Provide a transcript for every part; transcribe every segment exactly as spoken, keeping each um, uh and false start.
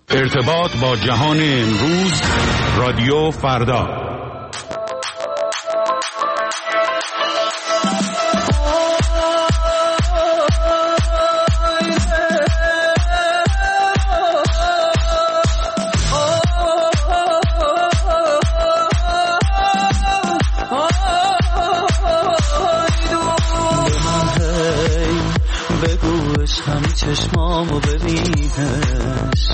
ارتباط با جهان امروز، رادیو فردا. چشمامو ببینش،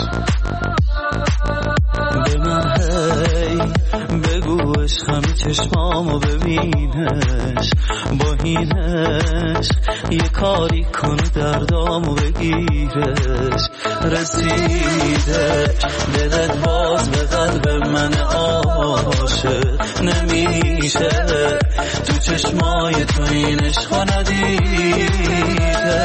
به من هی بگوش همین چشمامو ببینش، با این عشق یه کاری کنه دردامو بگیرش. رسیده دلت باز به قلب من عاشق نمیشه، تو چشمای تو این عشقا ندیده.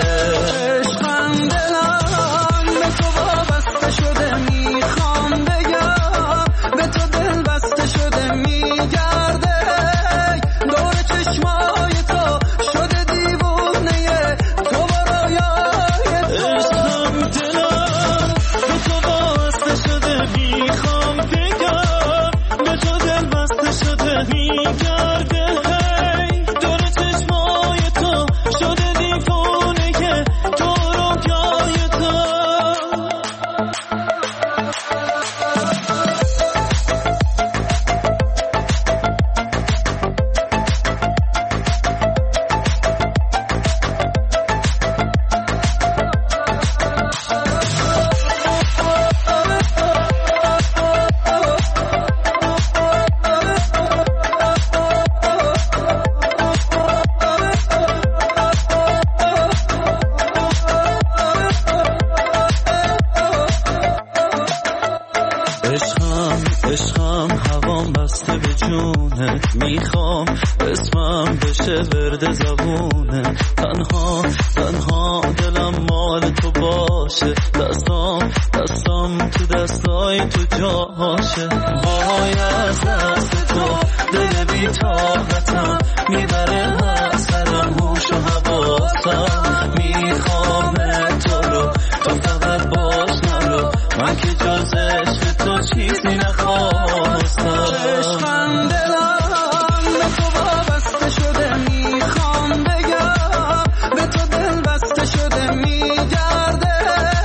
میخوام اسمم بشه ورد زبونه، تنها تنها دلم مال تو باشه، دستام دستام تو دستای تو جاشه. وای از دست تو دل بی طاقتم میبره از سرم هوش و حواسم. میخوام تو رو تو فقط باش نرو، من که جز عشق تو چیزی نخواستم. عشقم دلم به تو وابسته شده، میخوام بگم به تو دل بسته شده، میگرده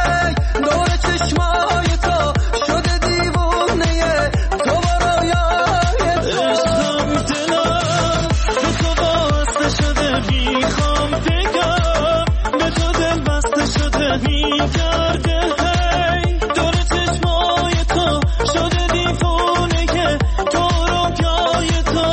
دور چشمای تو شده دیوونه تو برایای تو. عشقم دلم به تو وابسته شده، میخوام بگم به تو دل بسته شده، میگرده دور چشمای تو شده دیوونه که تو رو جای تو.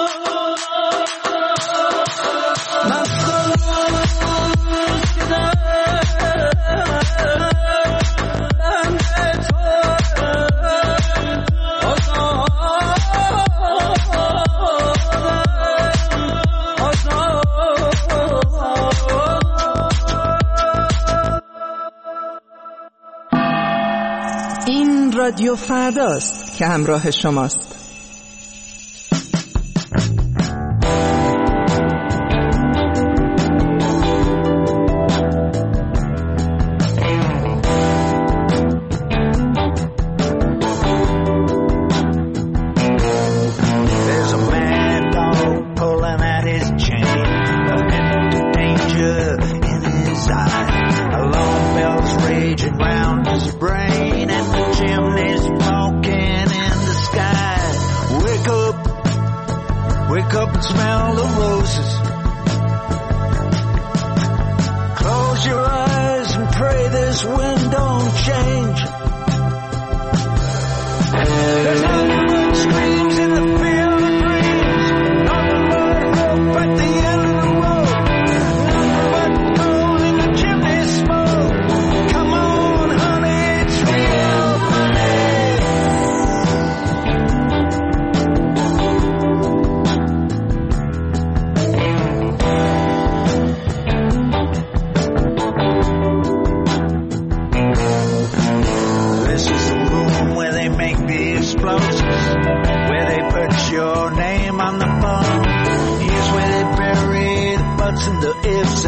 این رادیو فرداست که همراه شماست.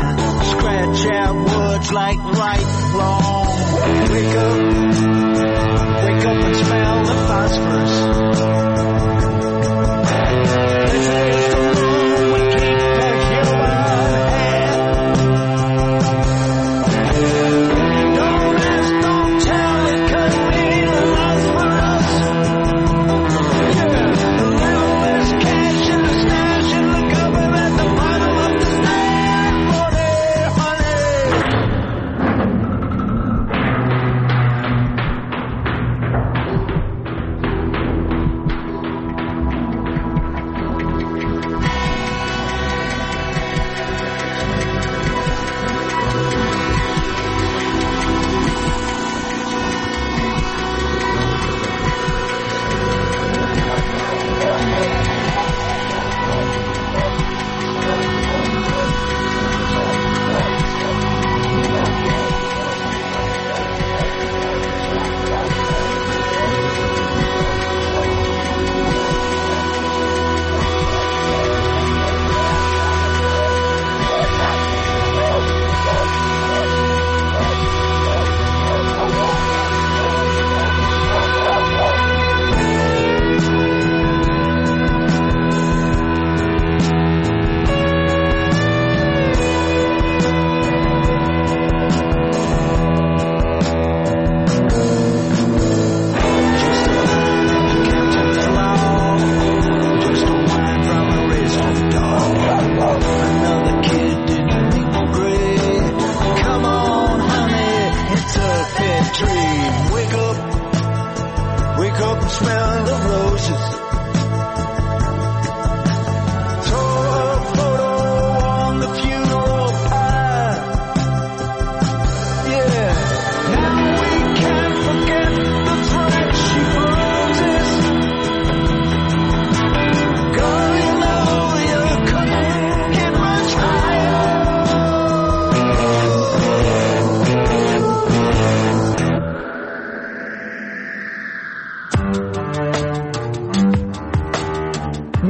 Scratch out words like right, wrong. Wake up.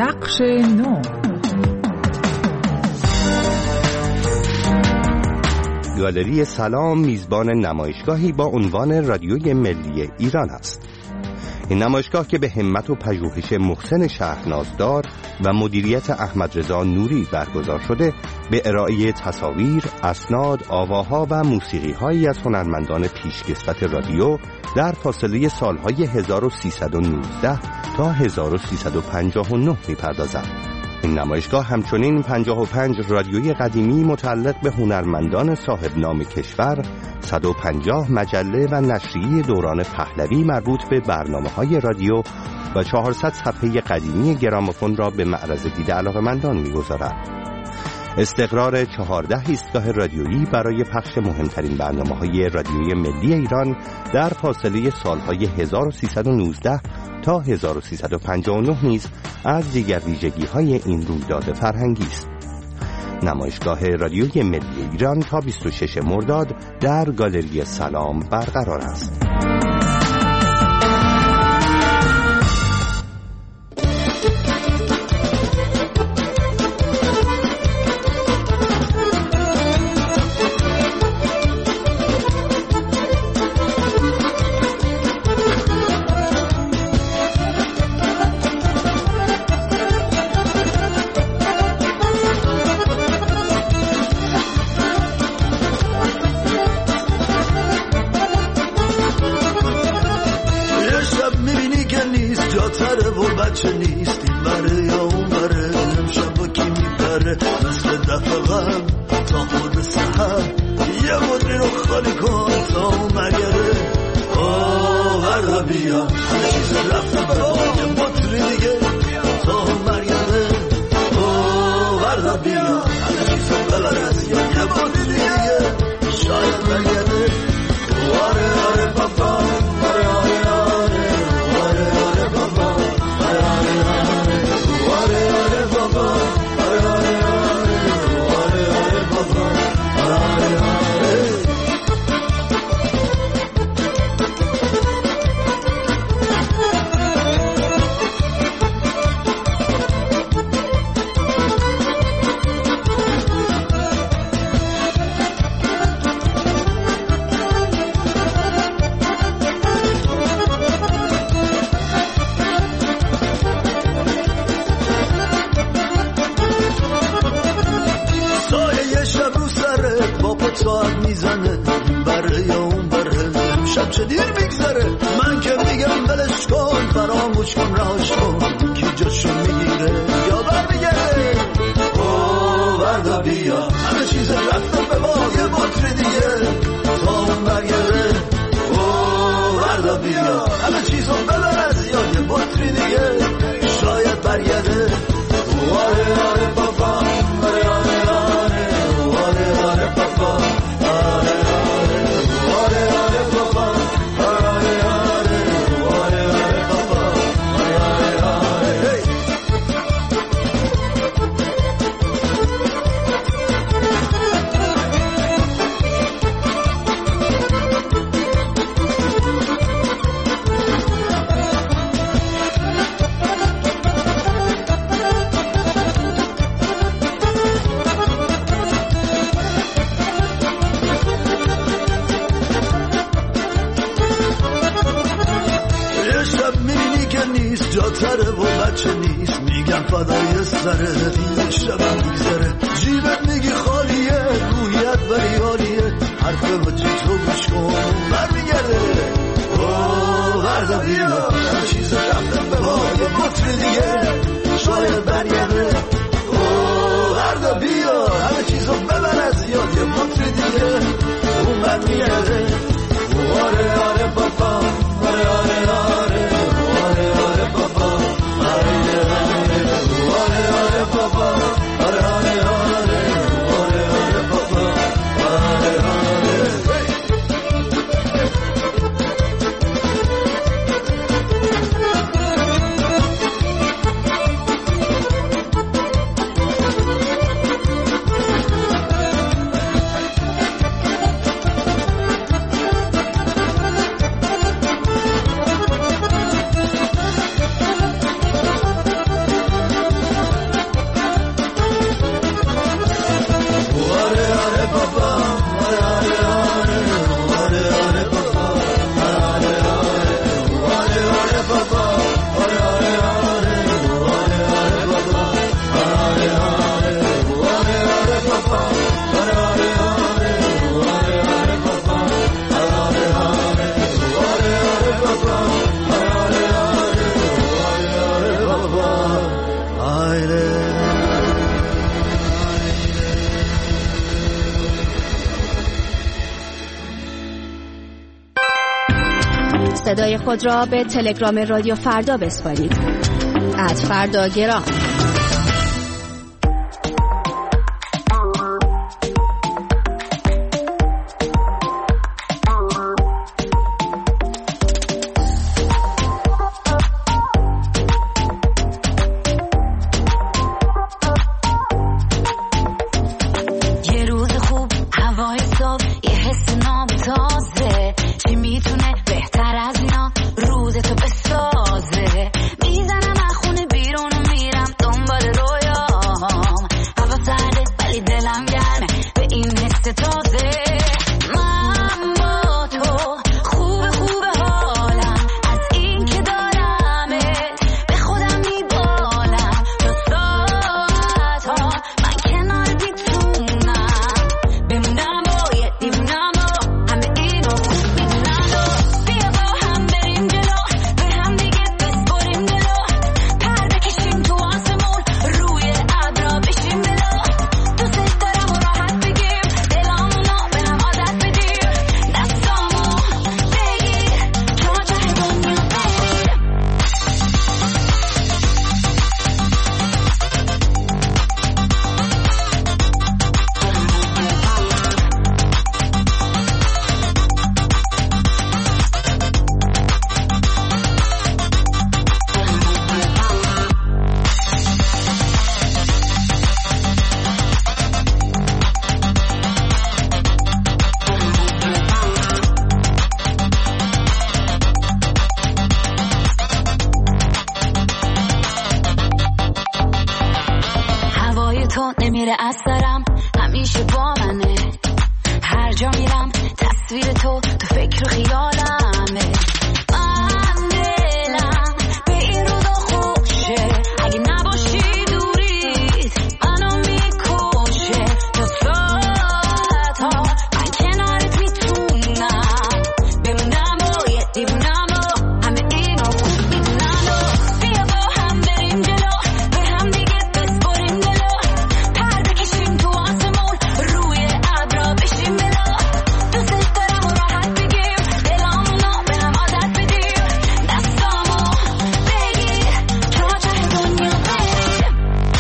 نقش نو. گالری سلام میزبان نمایشگاهی با عنوان رادیوی ملی ایران است. این نمایشگاه که به همت و پژوهش محسن شهرنازدار و مدیریت احمد رضا نوری برگزار شده، به ارائه تصاویر، اسناد، آواها و موسیقی‌هایی از هنرمندان پیشکسوت رادیو در فاصله سالهای هزار و سیصد و نوزده تا هزار و سیصد و پنجاه و نه می‌پردازد. این نمایشگاه همچنین پنجاه و پنج رادیوی قدیمی متعلق به هنرمندان صاحب نام کشور، صد و پنجاه مجله و نشریه دوران پهلوی مربوط به برنامه‌های رادیو و چهارصد صفحه قدیمی گرامافون را به معرض دید علاقه‌مندان می‌گذارد. استقرار چهارده ایستگاه رادیویی برای پخش مهمترین برنامه‌های رادیویی ملی ایران در فاصله سالهای هزار و سیصد و نوزده تا هزار و سیصد و پنجاه و نه نیز از دیگر ویژگی‌های این رویداد فرهنگی است. نمایشگاه رادیویی ملی ایران تا بیست و ششم مرداد در گالری سلام برقرار است. بچه نیست این بره یا اون بره، امشب با کی میبره مثل دفعه غم تا خود سحر، یه مدری رو خالی کن تا اون مگره. آه وردا بیا همه چیز رفته برا یه مدری دیگه تا اون مرگره. آه وردا بیا همه چیز ببر از یا یه مدری دیگه شاید مرگره. آره آره بابا آره آره آره آره آره بابا ساعت میزنه بره یا اون بره، شب چه دیر میگذره. من که میگم بلش کن فراموش کن رهاش کن، کی جاشو میگیره یا برمیگره. اوه وردا بیا همه چیز رفته به ما یه مطری دیگه تا اون برگره. اوه وردا بیا همه چیزو ببر از یا یه مطری دیگه شاید برگره. آره آره بابا آره آره آره آره آره بابا جاتره و بچه نیست میگم فدای سره، این شبم میگذره جیبت میگی خالیه، رویت بری حالیه، حرف بچه تو گوش کن برمیگرده. اوه وردا بیا همه چیز رفتم به ما یه مطری دیگه شاید برگرده. اوه وردا بیا همه چیزو ببر از یاد یه مطری دیگه اون برمیگرده. آره آره بابا آره آره آره آره آره بابا آره آره آره بابا آره آره آره آره آره بابا آره آره. صدای خود را به تلگرام رادیو فردا بسپارید. ات فردا گرام. نمیره از سرم، همیشه با منه. هر جا میرم تصویر تو تو فکر و خیالمه. من دلم به این روزا خوشه، اگه نباشی دوری منو میکشه. تو ساعت ها من کنارت میتونم بمونم و یه دیوونم و همه اینو خوب میدونم. و بیا با هم بریم جلو، به هم دیگه بسپریم دلو، پرده کشیم تو آسمون، روی ابرا بشیم بلا. دوست دارم و راحت بگیم دلامونو به هم عادت بدیم، دستامو بگیر تا ته دنیا بریم.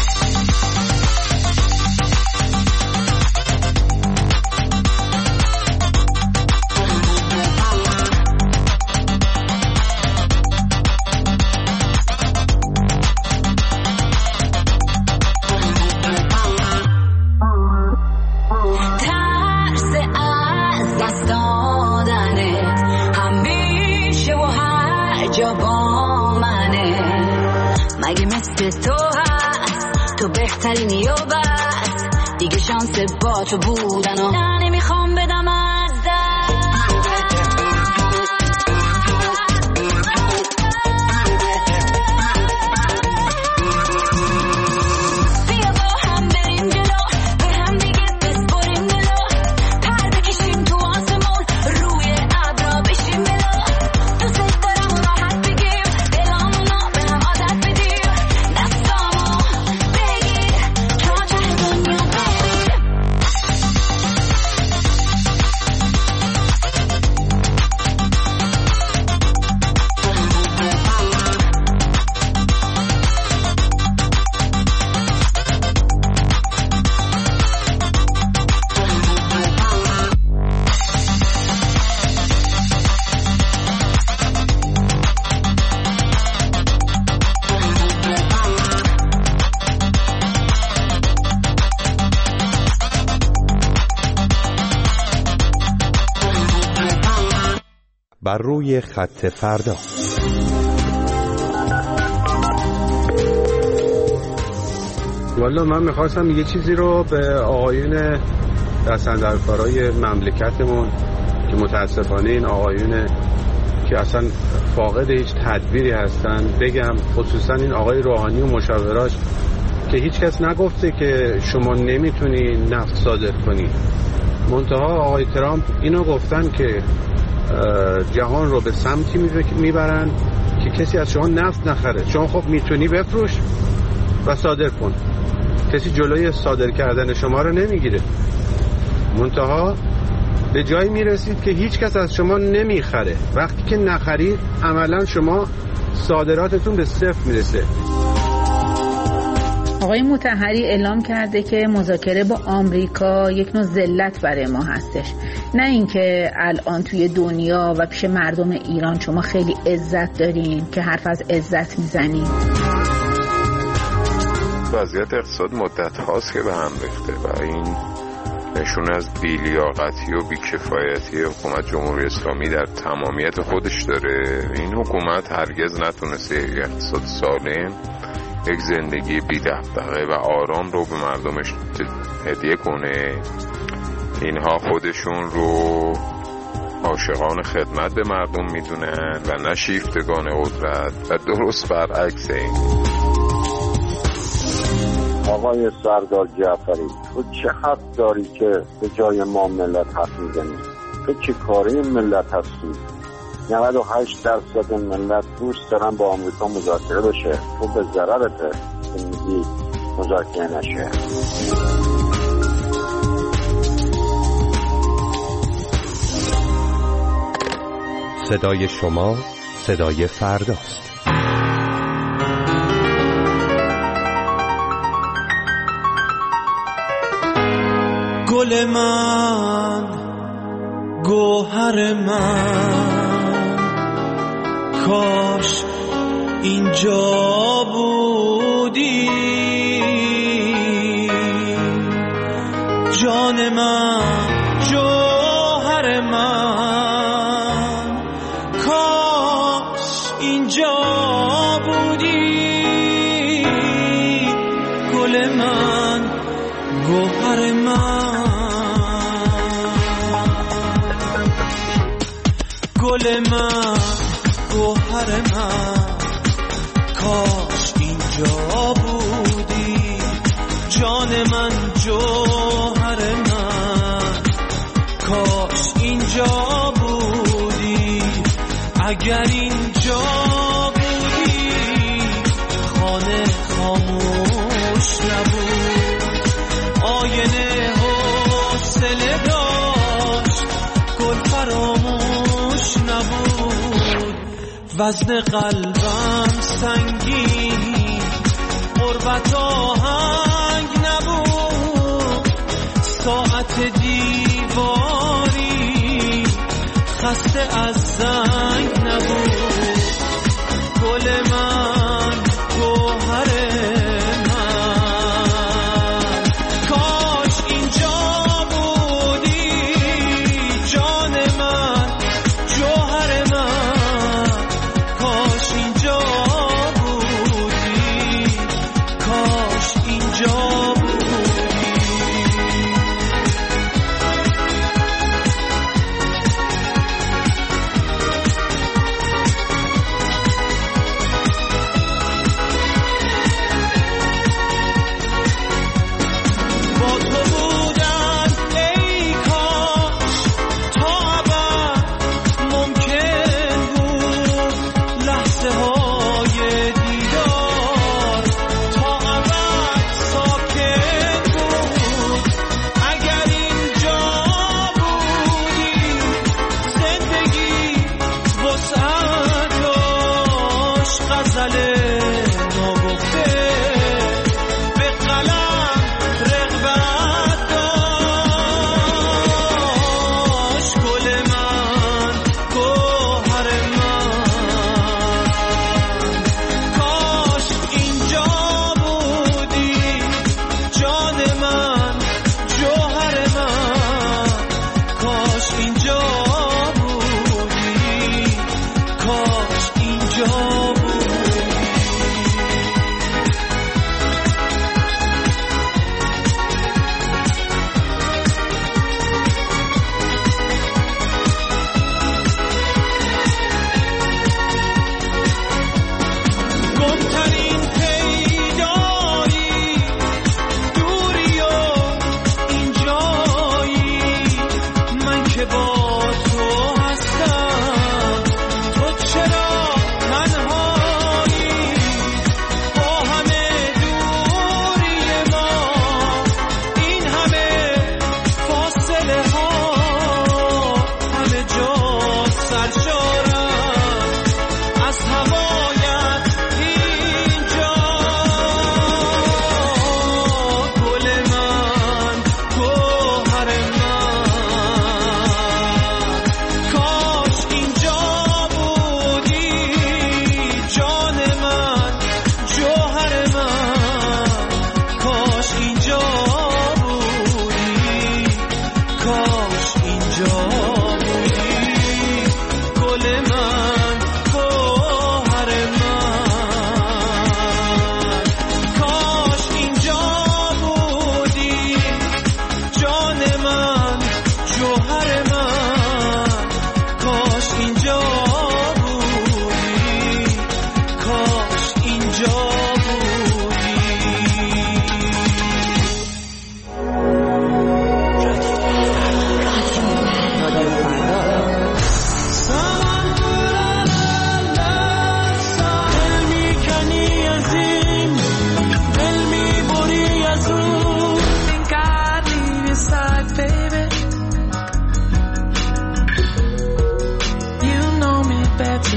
ترس از دست دادنه همیشه و هر جا با منه. مگه مثل تو هست تو بهترینی و بس، دیگه شانس با تو بودن و نه نمیخوام بدم از دست. بیا با هم بریم جلو، به هم دیگه بسپریم دلو، پرده کشیم تو آسمون، روی ابرا بشیم بلا. دوست دارم و راحت بگیم دلامونو به هم عادت بدیم، دستامو بگیر تا ته دنیا بریم. بر روی خط فردا. والا من میخواستم یه چیزی رو به آقایون دستاندرکارای مملکتمون که متاسفانه این آقایون که اصلا فاقد هیچ تدبیری هستن بگم، خصوصا این آقای روحانی و مشاوراش که هیچ کس نگفته که شما نمیتونی نفت صادر کنی. منتها آقای ترامپ اینو گفتن که جهان رو به سمتی میبرن که کسی از شما نفت نخره. شما خب میتونی بفروش و صادر کن، کسی جلوی صادر کردن شما رو نمیگیره. منتها به جایی میرسید که هیچ کس از شما نمیخره. وقتی که نخرید عملا شما صادراتتون به صفر میرسه. آقای مطهری اعلام کرده که مذاکره با آمریکا یک نوع ذلت برای ما هستش، نه اینکه الان توی دنیا و پیش مردم ایران شما خیلی عزت دارین که حرف از عزت میزنین. وضعیت اقتصاد مدت هاست که به هم ریخته و این نشون از بی‌لیاقتی و بی‌کفایتی حکومت جمهوری اسلامی در تمامیت خودش داره. این حکومت هرگز نتونسته یک اقتصاد سالم، یک زندگی بی دغدغه و آرام رو به مردمش هدیه کنه. اینها خودشون رو عاشقان خدمت به مردم میدونن و نه شیفتگان قدرت و درست برعکس این. آقای سردار جعفری، تو چه حق داری که به جای ما ملت حرف میزنی؟ تو چه کاری ملت هستی؟ نود و هشت درصد ملت دوست دارن با آمریکا مذاکره بشه. تو به ضررته که میگی مذاکره نشه. صدای شما صدای فرداست. گل من، گوهر من، کاش اینجا بودی. جان من، جوهر من، کاش اینجا بودی. گل من، گوهر من، گل من، گوهر من، کاش اینجا بودی. جان من، جوهر من، کاش اینجا بودی. اگر اینجا بودی خانه خاموش نبود، آینه حوصله داشت، گل فراموش نبود. وزن قلبم سنگین، غربت آهنگ نبود. ساعت دیواری خسته از زنگ نبود. گل من، گوهر من، کاش اینجا بودی. جان من، جوهر من، کاش اینجا بودی. کاش اینجا بودی.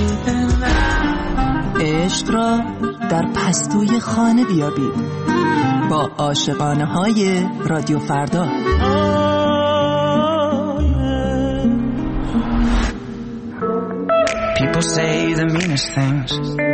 عشق را در پستوی خانه بیابید با عاشقانه های رادیو فردا. People say the meanest things.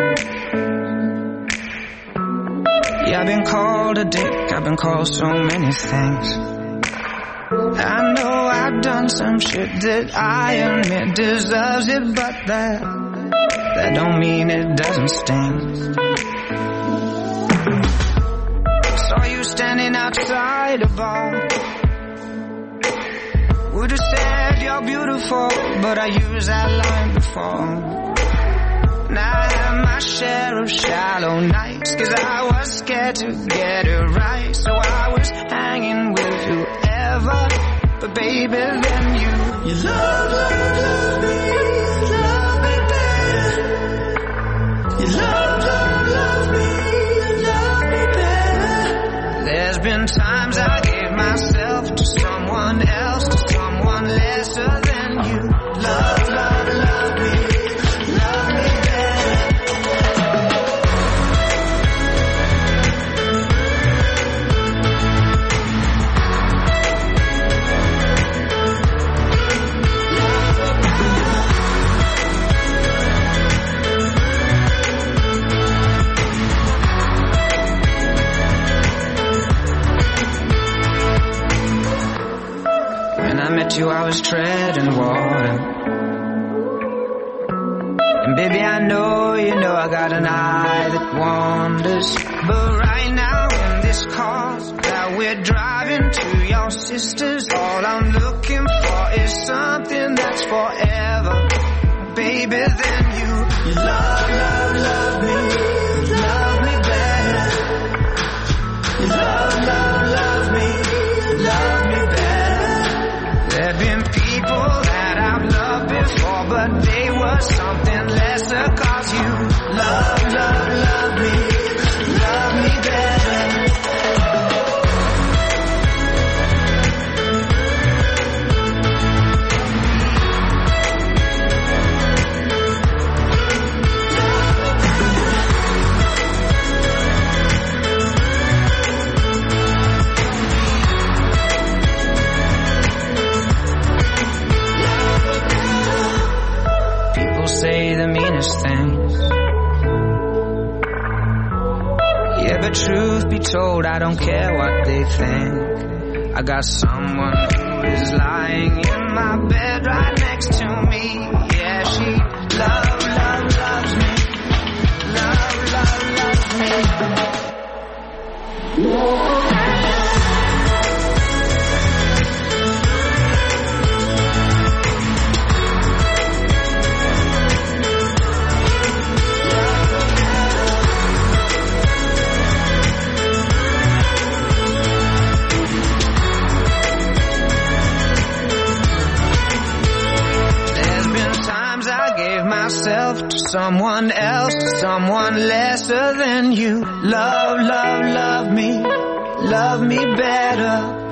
Yeah, I've been called a dick, I've been called so many things. I know I've done some shit that I admit deserves it, but that that don't mean it doesn't sting. Saw you standing outside a bar. Would have said you're beautiful, but I used that line before. Now I have my share of shallow nights, 'cause I was scared to get it right. So I was hanging with whoever, but baby then you You love, love, love me, love me better. You love, love, love me, love me better. There's been times I gave myself to someone else, to someone lesser than you. Love, love, love me, love me better. When I met you, I was treading water. And baby, I know, you know, I got an eye that wanders. But right now in this car that we're driving to your sister's, all I'm looking for is something that's forever. Baby, then you, you love, love, love me, love me better. You love, love, love me, love me better. There've been people that I've loved before, but they were something lesser, 'cause you love, love, love me, love me better. Say the meanest things. Yeah, but truth be told, I don't care what they think. I got someone who is lying in my bed right next to me. Yeah, she love, love, loves me. Love, love, loves me. To someone else, to someone lesser than you. Love, love, love me, love me better.